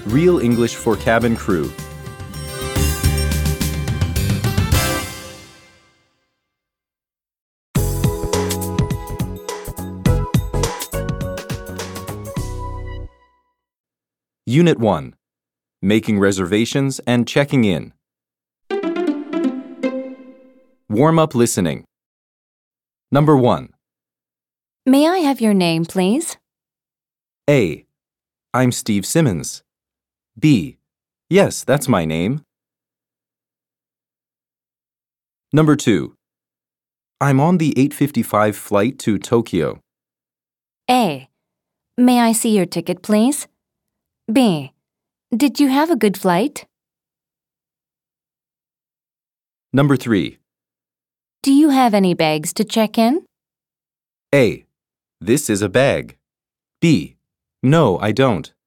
Real English for Cabin Crew. Unit 1. Making reservations and checking in. Warm-up listening. Number 1. May I have your name, please? A. I'm Steve Simmons. B. Yes, that's my name. Number 2. I'm on the 8:55 flight to Tokyo. A. May I see your ticket, please? B. Did you have a good flight? Number 3. Do you have any bags to check in? A. This is a bag. B. No, I don't.